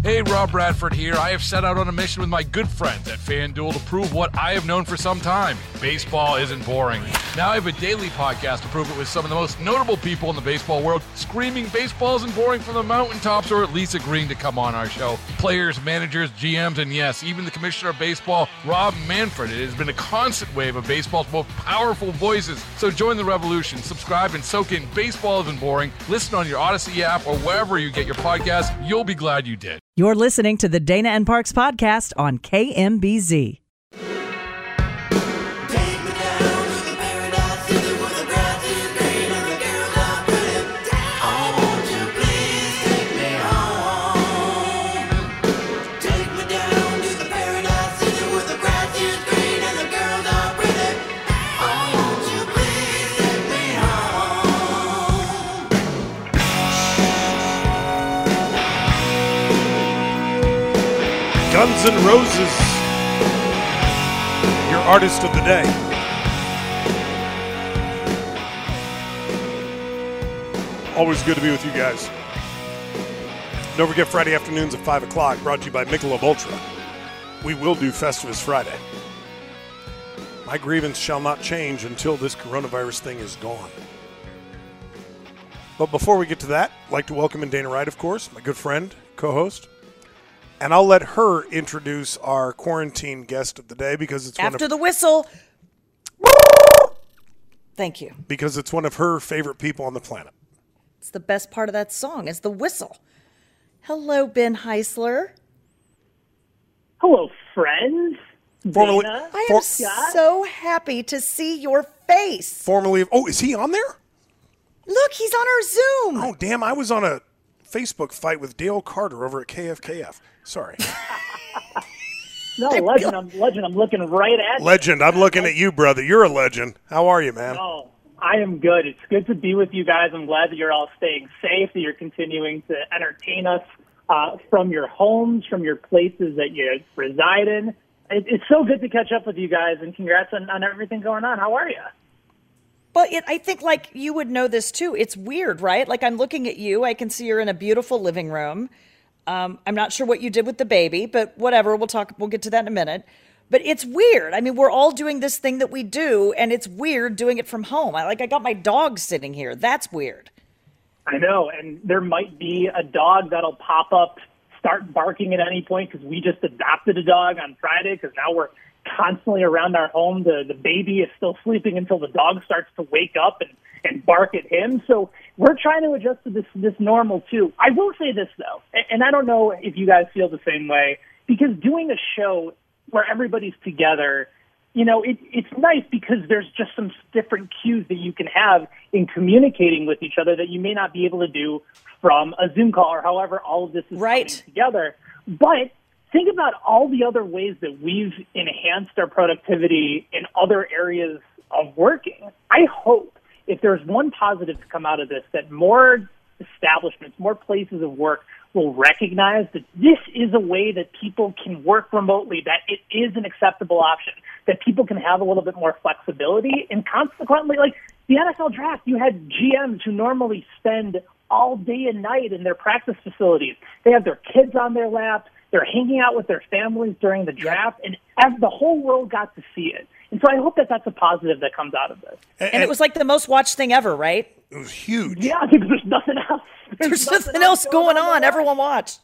Hey, Rob Bradford here. I have set out on a mission with my good friends at FanDuel to prove what I have known for some time. Baseball isn't boring. Now I have a daily podcast to prove it with some of the most notable people in the baseball world, screaming baseball isn't boring from the mountaintops, or at least agreeing to come on our show. Players, managers, GMs, and yes, even the commissioner of baseball, Rob Manfred. It has been a constant wave of baseball's most powerful voices. So join the revolution. Subscribe and soak in Baseball Isn't Boring. Listen on your Odyssey app or wherever you get your podcasts. You'll be glad you did. You're listening to the Dana and Parks podcast on KMBZ. Guns N' Roses, your artist of the day. Always good to be with you guys. Don't forget Friday afternoons at 5 o'clock, brought to you by Michelob Ultra. We will do Festivus Friday. My grievance shall not change until this coronavirus thing is gone. But before we get to that, I'd like to welcome in Dana Wright, of course, my good friend, co-host. And I'll let her introduce our quarantine guest of the day because it's after the whistle. Thank you. Because it's one of her favorite people on the planet. It's the best part of that song is the whistle. Hello, Ben Heisler. Hello, friends. Formerly, I am so happy to see your face. Formerly, is he on there? Look, he's on our Zoom. Oh, damn, I was on a Facebook fight with Dale Carter over at KFKF. Sorry. No, legend. I'm looking right at you. Legend. I'm looking at you, brother. You're a legend. How are you, man? Oh, I am good. It's good to be with you guys. I'm glad that you're all staying safe, that you're continuing to entertain us from your homes, from your places that you reside in. It's so good to catch up with you guys, and congrats on everything going on. How are you? Well, I think, like, you would know this, too. It's weird, right? Like, I'm looking at you. I can see you're in a beautiful living room. I'm not sure what you did with the baby, but whatever. We'll get to that in a minute. But it's weird. I mean, we're all doing this thing that we do, and it's weird doing it from home. I got my dog sitting here. That's weird. I know, and there might be a dog that'll pop up, start barking at any point, because we just adopted a dog on Friday, because now we're constantly around our home. The baby is still sleeping until the dog starts to wake up and bark at him. So we're trying to adjust to this normal too. I will say this though, and I don't know if you guys feel the same way, because doing a show where everybody's together, it's nice because there's just some different cues that you can have in communicating with each other that you may not be able to do from a Zoom call or however all of this is coming together. But think about all the other ways that we've enhanced our productivity in other areas of working. I hope if there's one positive to come out of this, that more establishments, more places of work will recognize that this is a way that people can work remotely, that it is an acceptable option, that people can have a little bit more flexibility. And consequently, like the NFL draft, you had GMs who normally spend all day and night in their practice facilities. They have their kids on their laps. They're hanging out with their families during the draft, and the whole world got to see it. And so I hope that that's a positive that comes out of this. And it was like the most watched thing ever, right? It was huge. Yeah, because there's nothing else. There's nothing else going on. Everyone watched.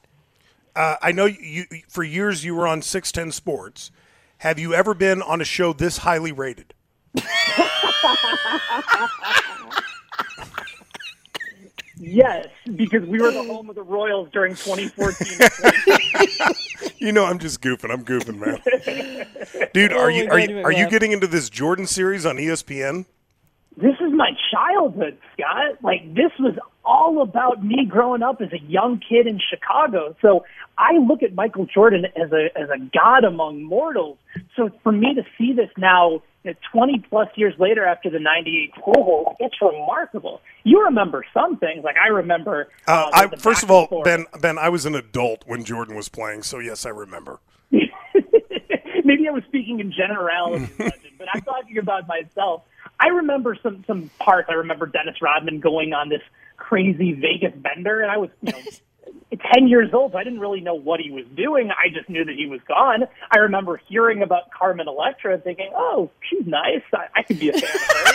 I know you for years you were on 610 Sports. Have you ever been on a show this highly rated? Yes, because we were the home of the Royals during 2014. I'm just goofing. I'm goofing, man. Dude, are you getting into this Jordan series on ESPN? This is my childhood, Scott. Like, this was all about me growing up as a young kid in Chicago. So I look at Michael Jordan as a god among mortals. So for me to see this now, 20-plus years later after the 98 total, it's remarkable. You remember some things. Like, I remember... first of all, Ben, I was an adult when Jordan was playing, so yes, I remember. Maybe I was speaking in generalities, but I'm talking about myself. I remember some parts. I remember Dennis Rodman going on this crazy Vegas bender, and I was 10 years old, so I didn't really know what he was doing. I just knew that he was gone. I remember hearing about Carmen Electra and thinking, oh, she's nice. I could be a fan of her.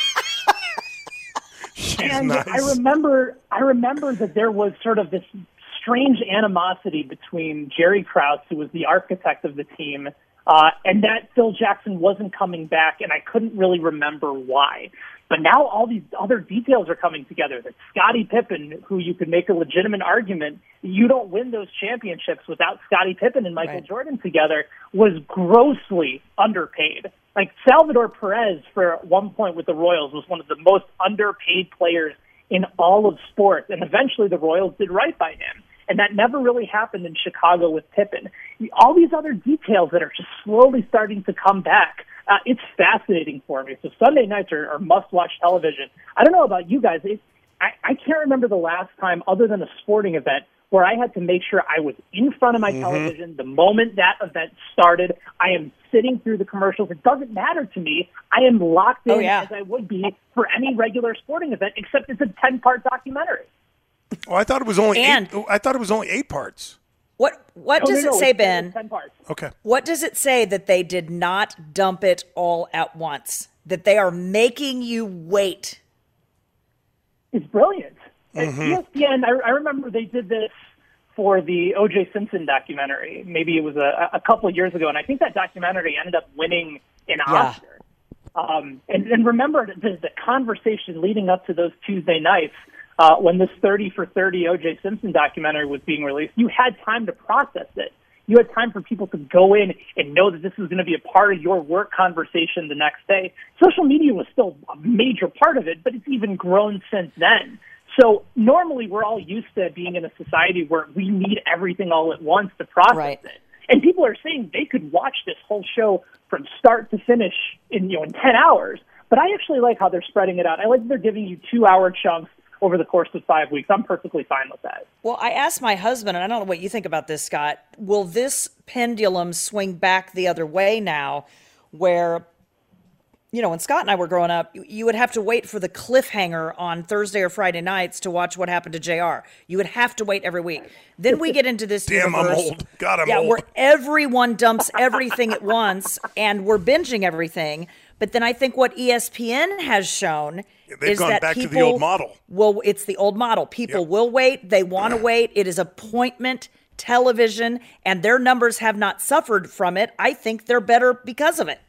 And nice. I remember that there was sort of this strange animosity between Jerry Krause, who was the architect of the team, and that Phil Jackson wasn't coming back, and I couldn't really remember why. But now all these other details are coming together. That Scottie Pippen, who you could make a legitimate argument, you don't win those championships without Scottie Pippen and Michael Jordan together, was grossly underpaid. Like Salvador Perez, for at one point with the Royals, was one of the most underpaid players in all of sports, and eventually the Royals did right by him. And that never really happened in Chicago with Pippen. All these other details that are just slowly starting to come back. It's fascinating for me. So Sunday nights are must-watch television. I don't know about you guys. I can't remember the last time, other than a sporting event, where I had to make sure I was in front of my television the moment that event started. I am sitting through the commercials. It doesn't matter to me. I am locked in as I would be for any regular sporting event, except it's a 10-part documentary. Oh, I thought it was only eight parts. What does it say, Ben? 10 parts. Okay. What does it say that they did not dump it all at once? That they are making you wait? It's brilliant. At ESPN, I remember they did this for the O.J. Simpson documentary. Maybe it was a couple of years ago, and I think that documentary ended up winning an Oscar. And remember the conversation leading up to those Tuesday nights when this 30 for 30 O.J. Simpson documentary was being released. You had time to process it. You had time for people to go in and know that this was going to be a part of your work conversation the next day. Social media was still a major part of it, but it's even grown since then. So normally we're all used to being in a society where we need everything all at once to process it. And people are saying they could watch this whole show from start to finish in 10 hours. But I actually like how they're spreading it out. I like that they're giving you 2-hour chunks over the course of 5 weeks. I'm perfectly fine with that. Well, I asked my husband, and I don't know what you think about this, Scott, will this pendulum swing back the other way now where, when Scott and I were growing up, you would have to wait for the cliffhanger on Thursday or Friday nights to watch what happened to JR. You would have to wait every week. Then we get into this Damn, universe. I'm old. God, I'm old. Where everyone dumps everything at once, and we're binging everything. But then I think what ESPN has shown is gone that back people to the old model. Well, it's the old model. People will wait. They want to wait. It is appointment television, and their numbers have not suffered from it. I think they're better because of it.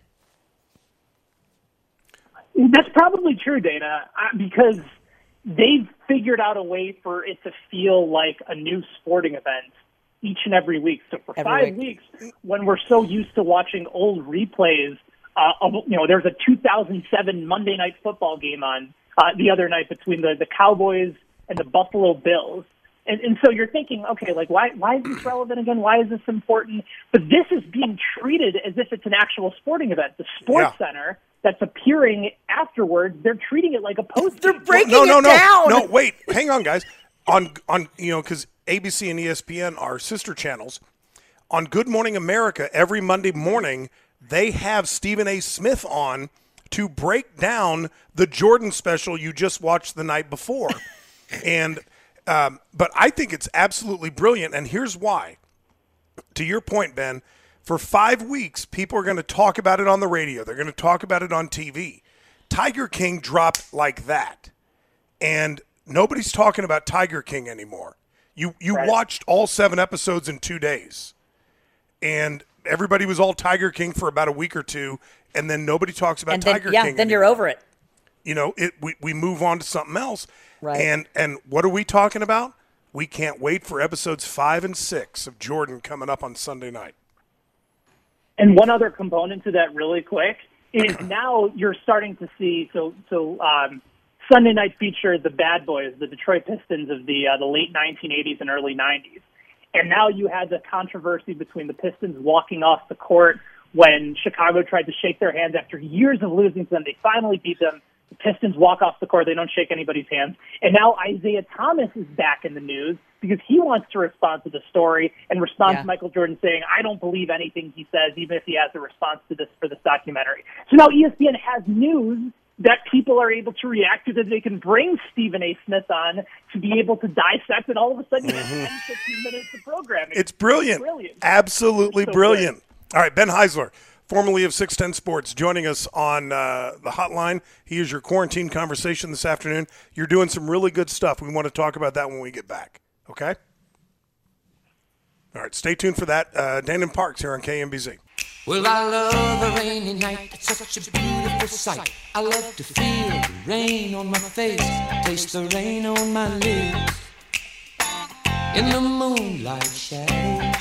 That's probably true, Dana, because they've figured out a way for it to feel like a new sporting event each and every week. So for 5 weeks, when we're so used to watching old replays, there's a 2007 Monday Night Football game on the other night between the Cowboys and the Buffalo Bills. And so you're thinking, okay, like why is this relevant again? Why is this important? But this is being treated as if it's an actual sporting event. The Sports Center that's appearing afterwards, they're treating it like a post. They're breaking it down. No, wait, hang on, guys. On because ABC and ESPN are sister channels. On Good Morning America, every Monday morning, they have Stephen A. Smith on to break down the Jordan special you just watched the night before. And but I think it's absolutely brilliant, and here's why. To your point, Ben, for 5 weeks, people are going to talk about it on the radio. They're going to talk about it on TV. Tiger King dropped like that, and nobody's talking about Tiger King anymore. You watched all 7 episodes in 2 days, and everybody was all Tiger King for about a week or two, and then nobody talks about Tiger King then anymore. You're over it. We move on to something else. Right. And what are we talking about? We can't wait for episodes 5 and 6 of Jordan coming up on Sunday night. And one other component to that really quick is now you're starting to see, Sunday night featured the Bad Boys, the Detroit Pistons of the late 1980s and early 90s. And now you had the controversy between the Pistons walking off the court when Chicago tried to shake their hands after years of losing to them. They finally beat them. The Pistons walk off the court. They don't shake anybody's hands. And now Isaiah Thomas is back in the news because he wants to respond to the story and respond to Michael Jordan saying, I don't believe anything he says, even if he has a response to this for this documentary. So now ESPN has news that people are able to react to, that they can bring Stephen A. Smith on to be able to dissect, and all of a sudden you have 10, 15 minutes of programming. It's brilliant. Absolutely so brilliant. Good. All right, Ben Heisler, formerly of 610 Sports, joining us on the hotline. He is your quarantine conversation this afternoon. You're doing some really good stuff. We want to talk about that when we get back, okay? All right, stay tuned for that. Dan and Parks here on KMBZ. Well, I love a rainy night, it's such a beautiful sight. I love to feel the rain on my face, taste the rain on my lips. In the moonlight shadows,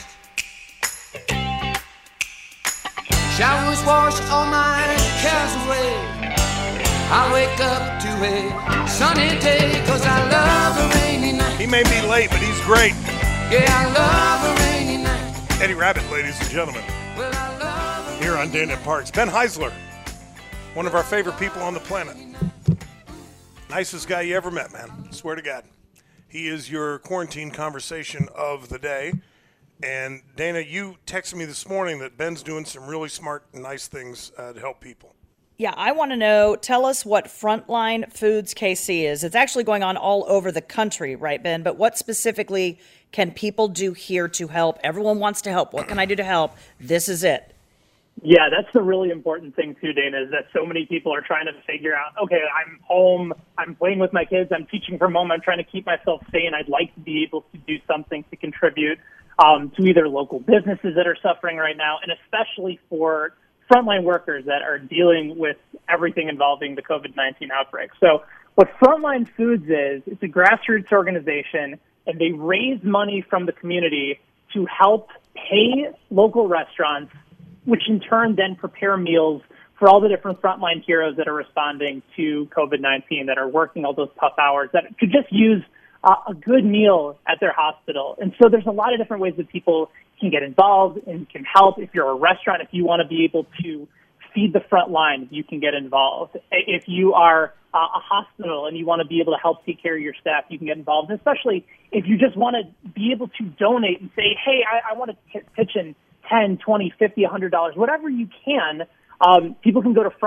showers wash all my cares away. I wake up to a sunny day, 'cause I love a rainy night. He may be late, but he's great. Yeah, I love a rainy night. Eddie Rabbitt, ladies and gentlemen. Well, I love here on Dan and Parks. Ben Heisler, one of our favorite people on the planet. Nicest guy you ever met, man. Swear to God. He is your quarantine conversation of the day. And Dana, you texted me this morning that Ben's doing some really smart and nice things to help people. Yeah, I want to know, tell us what Frontline Foods KC is. It's actually going on all over the country, right, Ben? But what specifically can people do here to help? Everyone wants to help. What can I do to help? This is it. Yeah, that's the really important thing too, Dana, is that so many people are trying to figure out, okay, I'm home, I'm playing with my kids, I'm teaching from home, I'm trying to keep myself sane. I'd like to be able to do something to contribute to either local businesses that are suffering right now, and especially for frontline workers that are dealing with everything involving the COVID-19 outbreak. So what Frontline Foods is, it's a grassroots organization, and they raise money from the community to help pay local restaurants, which in turn then prepare meals for all the different frontline heroes that are responding to COVID-19, that are working all those tough hours, that could just use a good meal at their hospital. And so there's a lot of different ways that people can get involved and can help. If you're a restaurant, if you want to be able to feed the front line, you can get involved. If you are a hospital and you want to be able to help take care of your staff, you can get involved. And especially if you just want to be able to donate and say, hey, I want to pitch in $10, $20, $50, $100, whatever you can. People can go to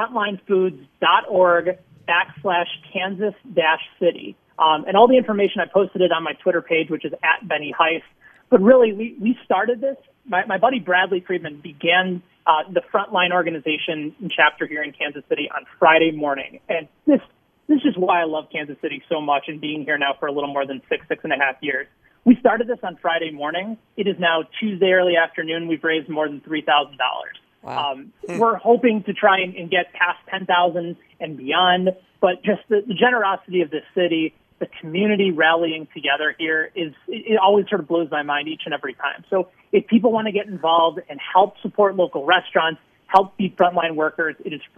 frontlinefoods.org/Kansas-City. And all the information, I posted it on my Twitter page, which is @BennyHeist. But really, we started this. My buddy Bradley Friedman began the Frontline organization and chapter here in Kansas City on Friday morning. And this is just why I love Kansas City so much, and being here now for a little more than six and a half years. We started this on Friday morning. It is now Tuesday early afternoon. We've raised more than $3,000. Wow. We're hoping to try and get past 10,000 and beyond. But just the generosity of this city, the community rallying together here, it always sort of blows my mind each and every time. So if people want to get involved and help support local restaurants, help feed frontline workers, it is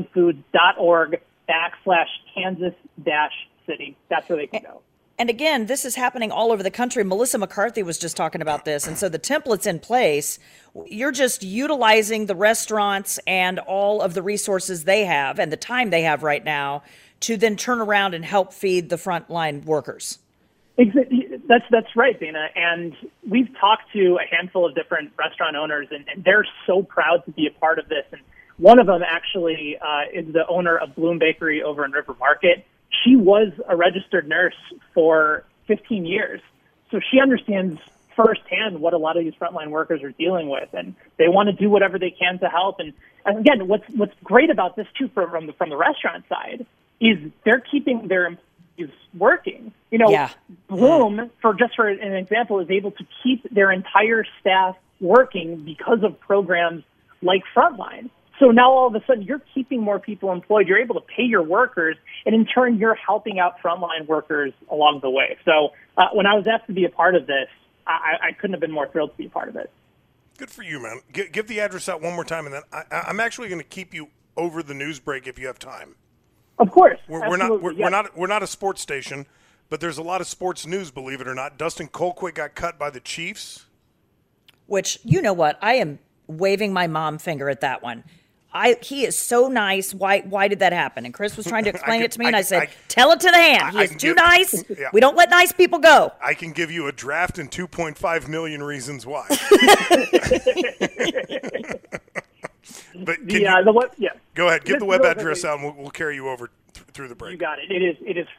frontlinefoods.org/Kansas-City. That's where they can go. And again, this is happening all over the country. Melissa McCarthy was just talking about this. And so the template's in place. You're just utilizing the restaurants and all of the resources they have and the time they have right now to then turn around and help feed the frontline workers. That's right, Dana. And we've talked to a handful of different restaurant owners, and they're so proud to be a part of this. And one of them actually is the owner of Bloom Bakery over in River Market. She was a registered nurse for 15 years, so she understands firsthand what a lot of these frontline workers are dealing with, and they want to do whatever they can to help. And again, what's great about this too, from the restaurant side, is they're keeping their employees working. You know, yeah. Bloom, for an example, is able to keep their entire staff working because of programs like Frontline. So now all of a sudden you're keeping more people employed. You're able to pay your workers, and in turn you're helping out frontline workers along the way. So when I was asked to be a part of this, I couldn't have been more thrilled to be a part of it. Good for you, man. Give the address out one more time, and then I'm actually going to keep you over the news break if you have time. Of course. We're not a sports station, but there's a lot of sports news, believe it or not. Dustin Colquitt got cut by the Chiefs. Which, you know what? I am waving my mom finger at that one. He is so nice. Why did that happen? And Chris was trying to explain it to me, and I said, tell it to the hand. He is too nice. Yeah. We don't let nice people go. I can give you a draft and 2.5 million reasons why. But Go ahead. Give Just the web real address quickly. out, and we'll carry you over through the break. You got it. It is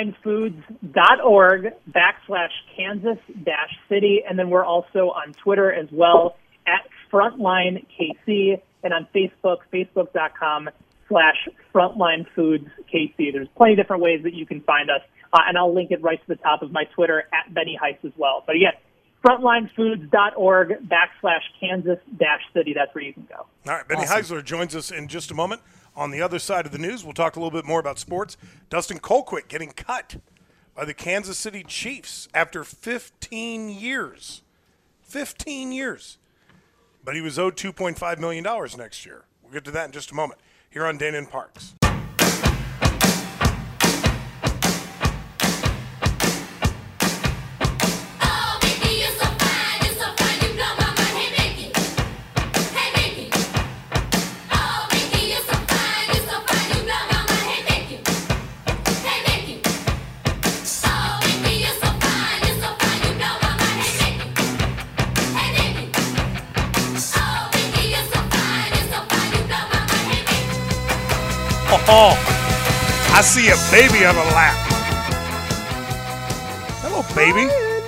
frontlinefoods.org/Kansas-City, and then we're also on Twitter as well at FrontlineKC, and on Facebook, facebook.com/FrontlineFoodsKC. There's plenty of different ways that you can find us, and I'll link it right to the top of my Twitter at Benny Heiss as well. But again, frontlinefoods.org/Kansas-City. That's where you can go. All right, Benny Heisler joins us in just a moment. On the other side of the news, we'll talk a little bit more about sports. Dustin Colquitt getting cut by the Kansas City Chiefs after 15 years. 15 years. But he was owed $2.5 million next year. We'll get to that in just a moment here on Dana and Parks. Oh, I see a baby on a lap. Hello, baby.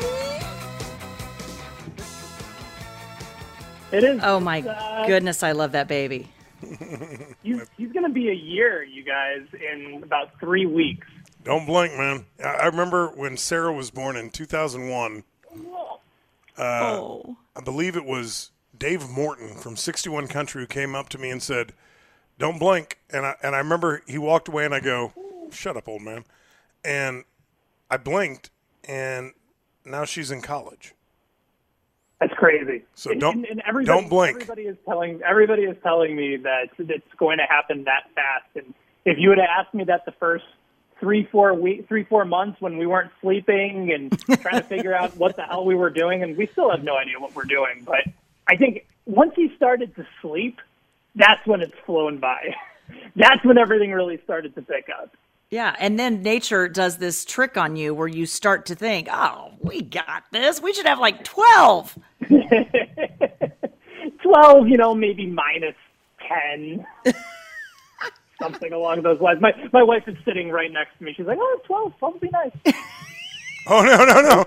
It is. Oh, my goodness, I love that baby. He's going to be a year, you guys, in about 3 weeks. Don't blink, man. I remember when Sarah was born in 2001. Oh. I believe it was Dave Morton from 61 Country who came up to me and said, "Don't blink." And I remember he walked away and I go, "Shut up, old man." And I blinked, and now she's in college. That's crazy. So don't blink. Everybody is telling me that it's going to happen that fast. And if you would have asked me that the first 3-4 months when we weren't sleeping and trying to figure out what the hell we were doing, and we still have no idea what we're doing. But I think once he started to sleep, that's when it's flown by. That's when everything really started to pick up. Yeah, and then nature does this trick on you where you start to think, oh, we got this. We should have like 12. 12, maybe minus 10. Something along those lines. My wife is sitting right next to me. She's like, oh, 12 would be nice. Oh, no.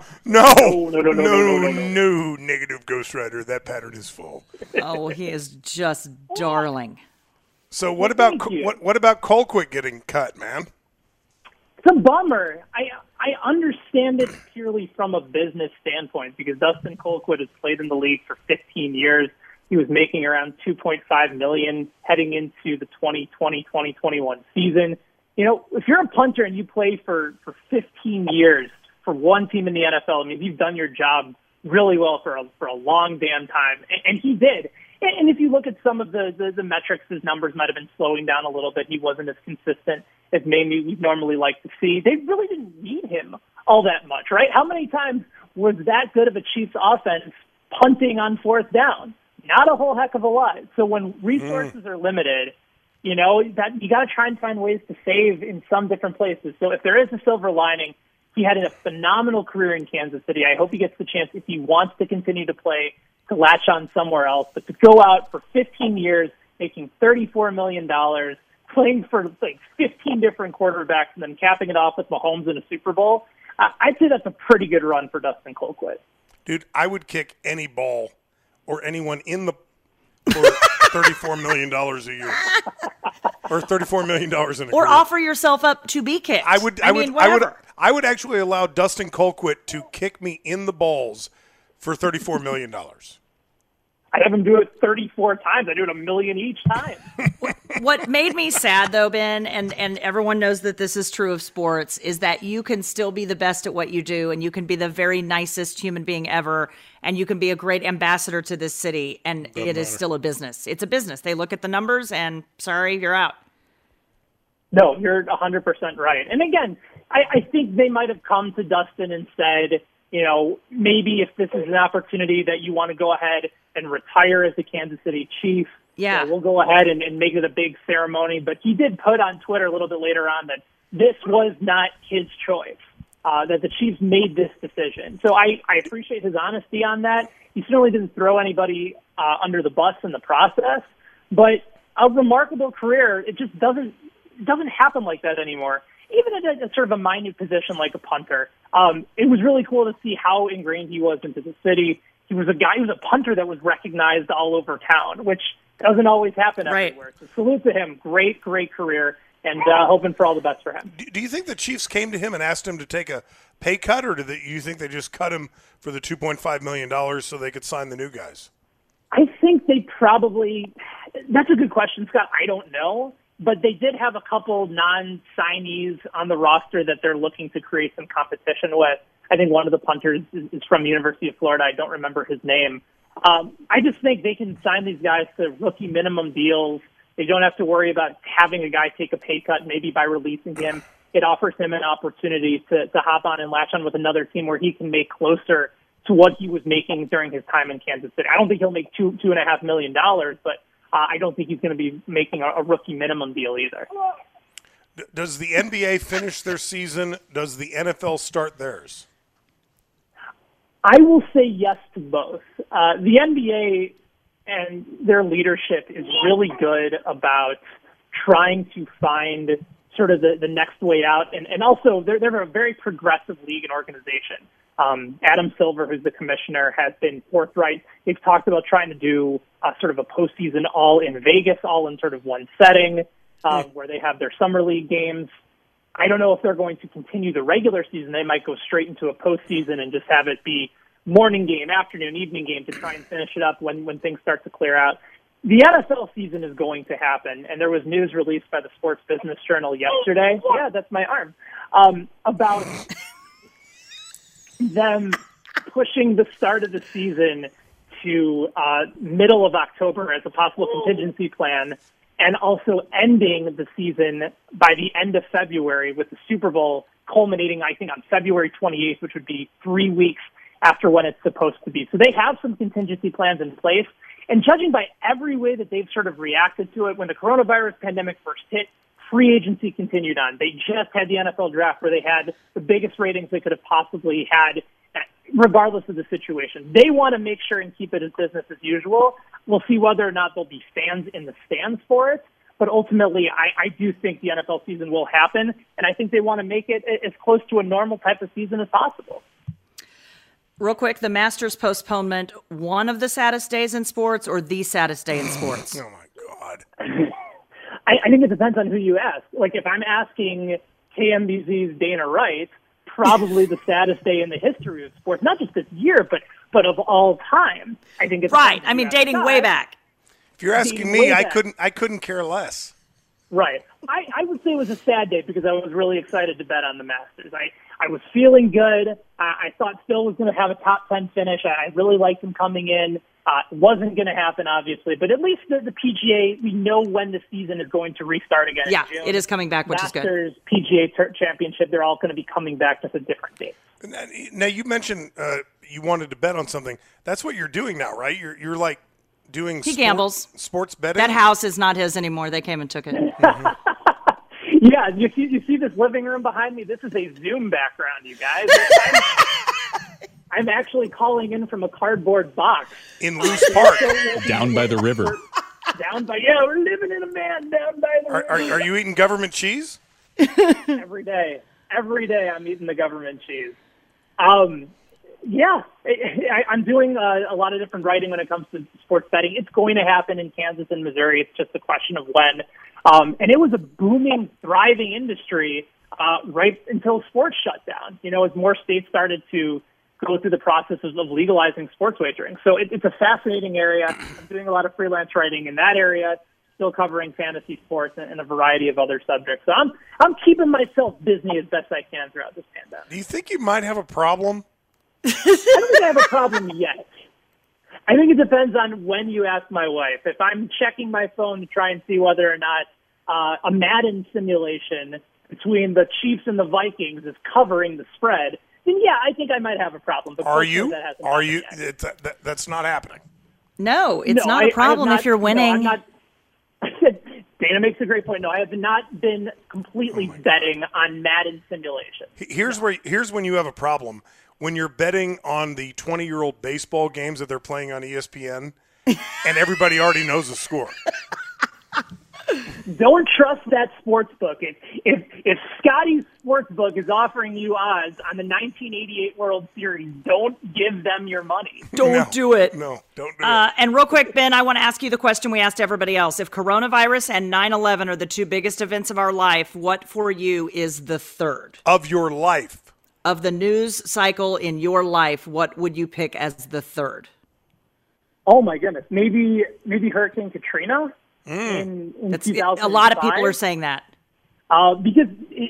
No. Negative Ghost Rider. That pattern is full. Oh, he is just darling. So what about Colquitt getting cut, man? It's a bummer. I understand it purely from a business standpoint because Dustin Colquitt has played in the league for 15 years. He was making around $2.5 million heading into the 2020-2021 season. If you're a punter and you play for 15 years for one team in the NFL, I mean, you've done your job really well for a long damn time, and he did. And if you look at some of the metrics, his numbers might have been slowing down a little bit. He wasn't as consistent as maybe we'd normally like to see. They really didn't need him all that much, right? How many times was that good of a Chiefs offense punting on fourth down? Not a whole heck of a lot. So when resources are limited, that you got to try and find ways to save in some different places. So if there is a silver lining, he had a phenomenal career in Kansas City. I hope he gets the chance, if he wants to continue to play, to latch on somewhere else. But to go out for 15 years, making $34 million, playing for like 15 different quarterbacks, and then capping it off with Mahomes in a Super Bowl, I'd say that's a pretty good run for Dustin Colquitt. Dude, I would kick any ball or anyone in the for $34 million a year. Or $34 million in a career. Or offer yourself up to be kicked. I would actually allow Dustin Colquitt to kick me in the balls for $34 million. I have him do it 34 times. I do it $1 million each time. What made me sad, though, Ben, and everyone knows that this is true of sports, is that you can still be the best at what you do, and you can be the very nicest human being ever, and you can be a great ambassador to this city, and it is still a business. It's a business. They look at the numbers, and sorry, you're out. No, you're 100% right. And again, I think they might have come to Dustin and said, maybe if this is an opportunity that you want to go ahead and retire as the Kansas City Chief, we'll go ahead and make it a big ceremony. But he did put on Twitter a little bit later on that this was not his choice, that the Chiefs made this decision. So I appreciate his honesty on that. He certainly didn't throw anybody under the bus in the process. But a remarkable career. It just doesn't happen like that anymore. Even at a sort of a minute position like a punter, it was really cool to see how ingrained he was into the city. He was a guy who was a punter that was recognized all over town, which doesn't always happen everywhere. So salute to him. Great career, and hoping for all the best for him. Do you think the Chiefs came to him and asked him to take a pay cut, or you think they just cut him for the $2.5 million so they could sign the new guys? I think they probably – that's a good question, Scott. I don't know. But they did have a couple non-signees on the roster that they're looking to create some competition with. I think one of the punters is from the University of Florida. I don't remember his name. I just think they can sign these guys to rookie minimum deals. They don't have to worry about having a guy take a pay cut maybe by releasing him. It offers him an opportunity to hop on and latch on with another team where he can make closer to what he was making during his time in Kansas City. I don't think he'll make $2.5 million, but I don't think he's going to be making a rookie minimum deal either. Does the NBA finish their season? Does the NFL start theirs? I will say yes to both. The NBA and their leadership is really good about trying to find sort of the next way out. And also, they're a very progressive league and organization. Adam Silver, who's the commissioner, has been forthright. They've talked about trying to do sort of a postseason all in Vegas, all in sort of one setting, where they have their summer league games. I don't know if they're going to continue the regular season. They might go straight into a postseason and just have it be morning game, afternoon, evening game to try and finish it up when things start to clear out. The NFL season is going to happen, and there was news released by the Sports Business Journal yesterday. Yeah, that's my arm. About them pushing the start of the season to middle of October as a possible contingency plan, and also ending the season by the end of February with the Super Bowl culminating, I think, on February 28th, which would be 3 weeks after when it's supposed to be. So they have some contingency plans in place. And judging by every way that they've sort of reacted to it, when the coronavirus pandemic first hit, free agency continued on. They just had the NFL draft where they had the biggest ratings they could have possibly had, regardless of the situation. They want to make sure and keep it as business as usual. We'll see whether or not there'll be fans in the stands for it. But ultimately, I do think the NFL season will happen, and I think they want to make it as close to a normal type of season as possible. Real quick, the Masters postponement, one of the saddest days in sports or the saddest day in sports? Oh, my God. I think it depends on who you ask. Like, if I'm asking KMBZ's Dana Wright, probably the saddest day in the history of sports, not just this year, but of all time. I think it's right. I mean, dating way back. If you're asking me, I couldn't care less. Right. I would say it was a sad day because I was really excited to bet on the Masters. I was feeling good. I thought Phil was going to have a top 10 finish. I really liked him coming in. It wasn't going to happen, obviously, but at least the PGA, we know when the season is going to restart again. Yeah, it is coming back, which is good. Masters, PGA Championship, they're all going to be coming back just at different dates. Now, you mentioned you wanted to bet on something. That's what you're doing now, right? You're like doing gambles. Sports betting? That house is not his anymore. They came and took it. Yeah, you see this living room behind me? This is a Zoom background, you guys. I'm actually calling in from a cardboard box. In Loose Park. Down by the river. We're living in a van down by the river. Are you eating government cheese? Every day I'm eating the government cheese. Yeah, I'm doing a lot of different writing when it comes to sports betting. It's going to happen in Kansas and Missouri. It's just a question of when. And it was a booming, thriving industry right until sports shut down. You know, as more states started to go through the process of legalizing sports wagering. So it's a fascinating area. I'm doing a lot of freelance writing in that area, still covering fantasy sports and a variety of other subjects. So I'm keeping myself busy as best I can throughout this pandemic. Do you think you might have a problem? I don't think I have a problem yet. I think it depends on when you ask my wife. If I'm checking my phone to try and see whether or not a Madden simulation between the Chiefs and the Vikings is covering the spread, then yeah, I think I might have a problem. But are you? Yet. That's not happening. No, it's not a problem if you're winning. No, I'm not. Dana makes a great point. No, I have not been completely betting on Madden simulation. Here's when you have a problem. When you're betting on the 20-year-old baseball games that they're playing on ESPN, and everybody already knows the score. Don't trust that sports book. If Scotty's sports book is offering you odds on the 1988 World Series, don't give them your money. Don't do it. No, don't do it. And real quick, Ben, I want to ask you the question we asked everybody else. If coronavirus and 9/11 are the two biggest events of our life, what for you is the third? Of your life. Of the news cycle in your life, what would you pick as the third? Oh my goodness, maybe Hurricane Katrina in 2005. A lot of people are saying that. Because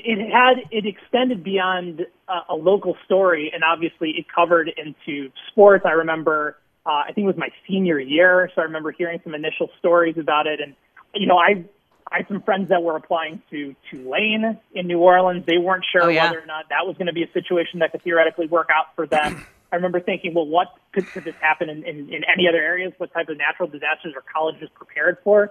it extended beyond a local story, and obviously it covered into sports. I remember, I think it was my senior year, so I remember hearing some initial stories about it. And, I had some friends that were applying to Tulane in New Orleans. They weren't sure whether or not that was going to be a situation that could theoretically work out for them. I remember thinking, well, what could this happen in any other areas? What type of natural disasters are colleges prepared for?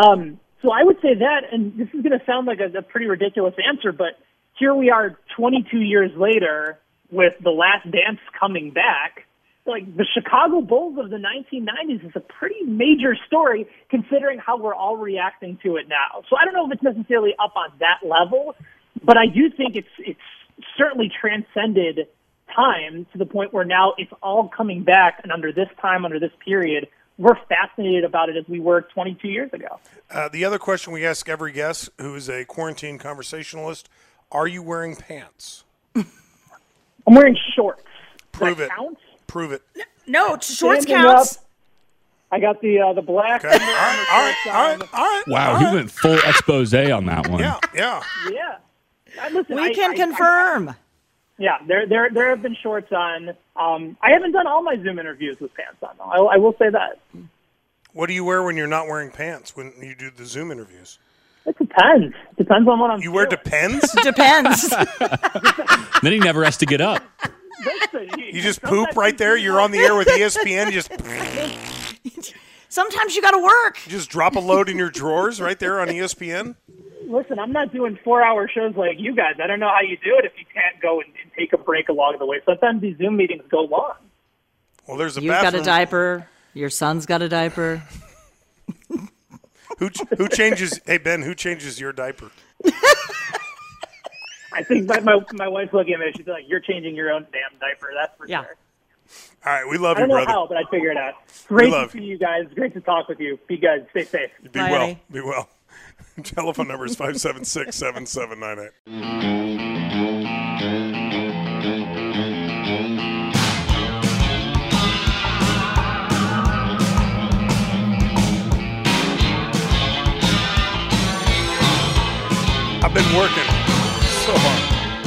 So I would say that, and this is going to sound like a pretty ridiculous answer, but here we are 22 years later with The Last Dance coming back. Like, the Chicago Bulls of the 1990s is a pretty major story considering how we're all reacting to it now. So I don't know if it's necessarily up on that level, but I do think it's certainly transcended time to the point where now it's all coming back, and under this time, under this period, we're fascinated about it as we were 22 years ago. The other question we ask every guest who is a quarantine conversationalist, are you wearing pants? I'm wearing shorts. Prove Does it. that count? Prove it. No, shorts Standing counts. up, I got the black. Okay. All right. Wow, he went full expose on that one. Yeah. Yeah. Listen, We can confirm. Yeah, there have been shorts on. I haven't done all my Zoom interviews with pants on, though. I will say that. What do you wear when you're not wearing pants when you do the Zoom interviews? It depends. Depends on what I'm You wear feeling. Depends? Depends. Then he never has to get up. Listen, You just poop right there? You're on the air with ESPN? Sometimes you got to work. You just drop a load in your drawers right there on ESPN? Listen, I'm not doing 4-hour shows like you guys. I don't know how you do it if you can't go and take a break along the way. Sometimes these Zoom meetings go long. Well, there's a You've bathroom. got a diaper. Your son's got a diaper. Who changes? Hey Ben, who changes your diaper? I think my wife's looking at me. She's like, "You're changing your own damn diaper." That's for Yeah. sure. All right, we love I you, don't know brother. how, but I figured it out. Great love to see you guys. Great to talk with you. Be good. Stay safe. Be Bye, well. honey. Be well. Telephone number is 576-7798. I've been working so hard.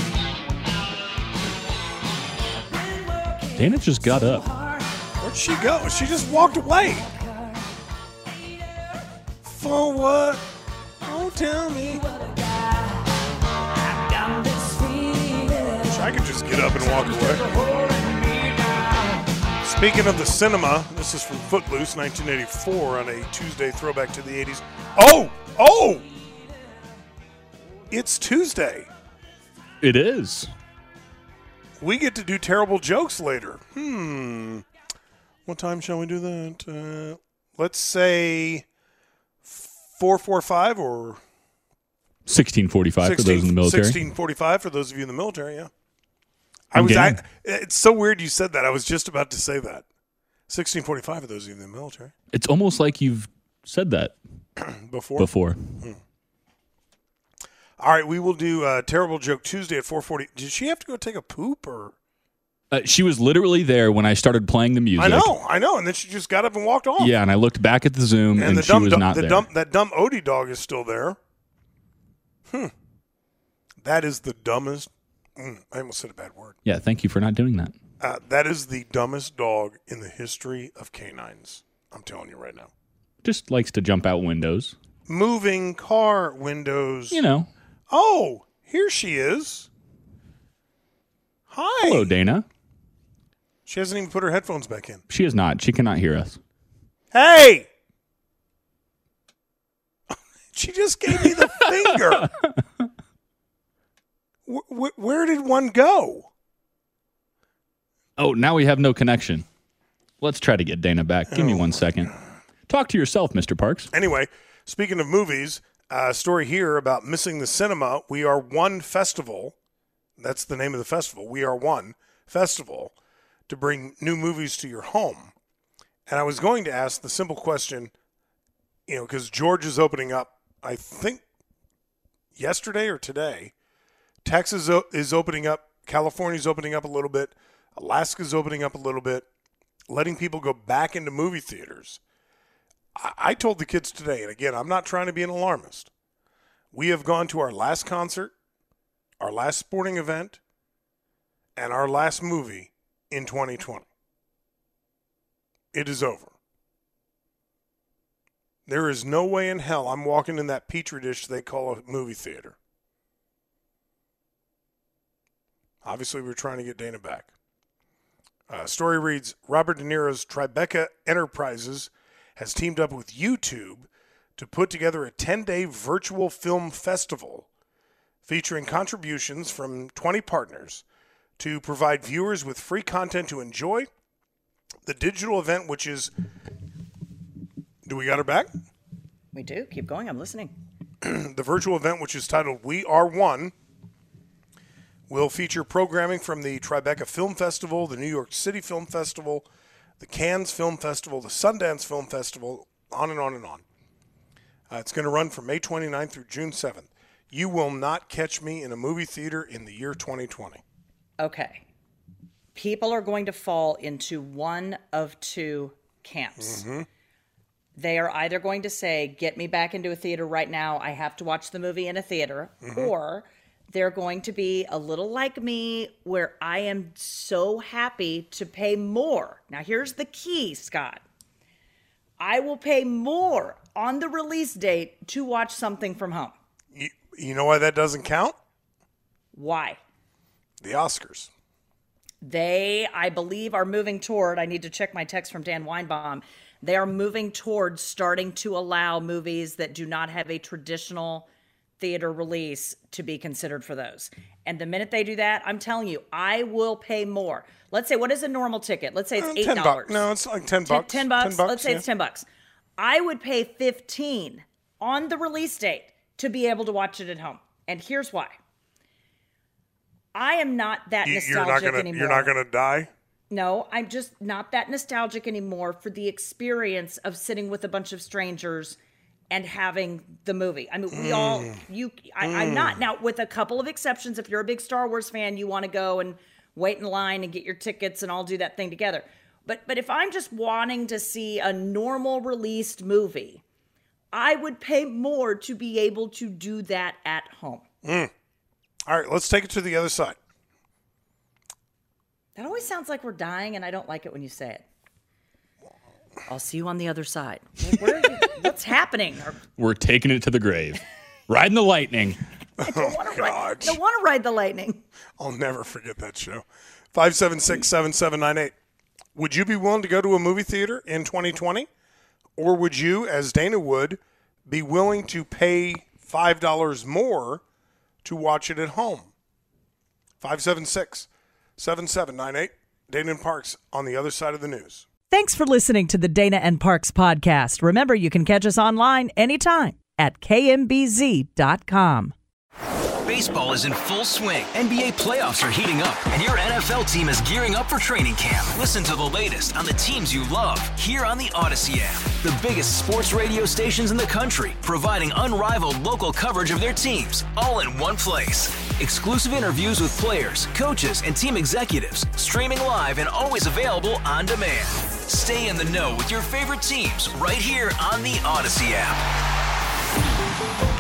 Dana just got up. Where'd she go? She just walked away. For what? Oh, tell me. Wish I could just get up and walk away. Speaking of the cinema, this is from Footloose, 1984, on a Tuesday throwback to the 80s. Oh! It's Tuesday. It is. We get to do terrible jokes later. What time shall we do that? Let's say 4:45 or 16:45 for those in the military. 16:45 for those of you in the military. Yeah. I'm game. It's so weird you said that. I was just about to say that. 16:45 for those of you in the military. It's almost like you've said that before. All right, we will do Terrible Joke Tuesday at 4:40. Did she have to go take a poop or? She was literally there when I started playing the music. I know, and then she just got up and walked off. Yeah, and I looked back at the Zoom, and she was not there. That dumb Odie dog is still there. That is the dumbest. I almost said a bad word. Yeah, thank you for not doing that. That is the dumbest dog in the history of canines. I'm telling you right now. Just likes to jump out windows. Moving car windows. You know. Oh, here she is. Hi. Hello, Dana. She hasn't even put her headphones back in. She is not. She cannot hear us. Hey! She just gave me the finger. Where did one go? Oh, now we have no connection. Let's try to get Dana back. Give me 1 second. Talk to yourself, Mr. Parks. Anyway, speaking of movies, Story here about missing the cinema. We Are One Festival. That's the name of the festival. We Are One Festival to bring new movies to your home. And I was going to ask the simple question, because George is opening up, I think, yesterday or today. Texas is opening up. California's opening up a little bit. Alaska's opening up a little bit, letting people go back into movie theaters. I told the kids today, and again, I'm not trying to be an alarmist. We have gone to our last concert, our last sporting event, and our last movie in 2020. It is over. There is no way in hell I'm walking in that petri dish they call a movie theater. Obviously, we're trying to get Dana back. Story reads, Robert De Niro's Tribeca Enterprises has teamed up with YouTube to put together a 10-day virtual film festival featuring contributions from 20 partners to provide viewers with free content to enjoy. The digital event, which is... Do we got her back? We do. Keep going. I'm listening. The virtual event, which is titled We Are One, will feature programming from the Tribeca Film Festival, the New York City Film Festival, the Cannes Film Festival, the Sundance Film Festival, on and on and on. It's going to run from May 29th through June 7th. You will not catch me in a movie theater in the year 2020. Okay. People are going to fall into one of two camps. Mm-hmm. They are either going to say, get me back into a theater right now, I have to watch the movie in a theater, or they're going to be a little like me where I am so happy to pay more. Now, here's the key, Scott. I will pay more on the release date to watch something from home. You know why that doesn't count? Why? The Oscars. They, I believe, are moving toward, I need to check my text from Dan Weinbaum, they are moving towards starting to allow movies that do not have a traditional theater release to be considered for those. And the minute they do that, I'm telling you, I will pay more. Let's say, what is a normal ticket? Let's say it's $8. No, it's like $10. $10 bucks. Let's say it's $10. I would pay $15 on the release date to be able to watch it at home. And here's why. I am not that nostalgic anymore. You're not going to die? No, I'm just not that nostalgic anymore for the experience of sitting with a bunch of strangers and having the movie. I mean, I'm not. Now, with a couple of exceptions, if you're a big Star Wars fan, you want to go and wait in line and get your tickets and all do that thing together. But if I'm just wanting to see a normal released movie, I would pay more to be able to do that at home. All right, let's take it to the other side. That always sounds like we're dying, and I don't like it when you say it. I'll see you on the other side. Like, what's happening? We're taking it to the grave. Riding the lightning. I don't want to ride the lightning. I'll never forget that show. 576-7798. Would you be willing to go to a movie theater in 2020? Or would you, as Dana would, be willing to pay $5 more to watch it at home? 576-7798. Dana and Parks on the other side of the news. Thanks for listening to the Dana and Parks podcast. Remember, you can catch us online anytime at kmbz.com. Baseball is in full swing. NBA playoffs are heating up, and your NFL team is gearing up for training camp. Listen to the latest on the teams you love here on the Odyssey app. The biggest sports radio stations in the country, providing unrivaled local coverage of their teams, all in one place. Exclusive interviews with players, coaches, and team executives, streaming live and always available on demand. Stay in the know with your favorite teams right here on the Odyssey app.